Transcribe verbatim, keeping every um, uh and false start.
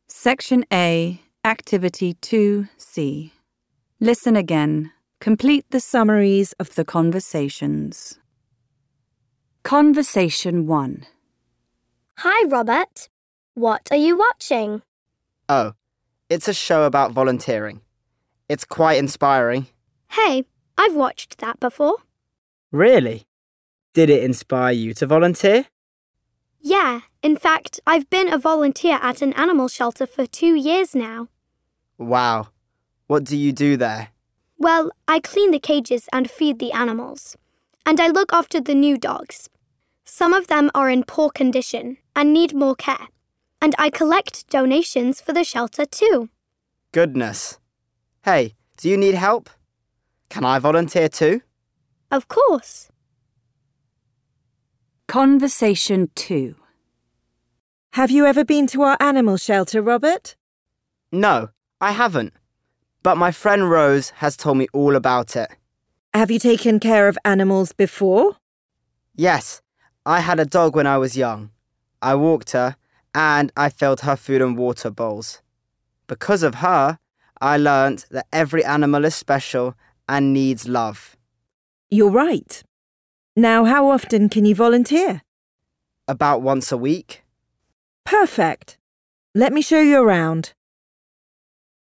Section A, Activity two C. Listen again. Complete the summaries of the conversations. Conversation one. Hi, Robert. What are you watching? Oh, it's a show about volunteering. It's quite inspiring. Hey, I've watched that before. Really? Did it inspire you to volunteer? Yeah, in fact, I've been a volunteer at an animal shelter for two years now. Wow. What do you do there? Well, I clean the cages and feed the animals. And I look after the new dogs. Some of them are in poor condition and need more care. And I collect donations for the shelter too. Goodness. Hey, do you need help? Can I volunteer too? Of course. Conversation two. Have you ever been to our animal shelter, Robert? No, I haven't. But my friend Rose has told me all about it. Have you taken care of animals before? Yes, I had a dog when I was young. I walked her and I filled her food and water bowls. Because of her, I learnt that every animal is special and needs love. You're right. Now, how often can you volunteer? About once a week. Perfect. Let me show you around.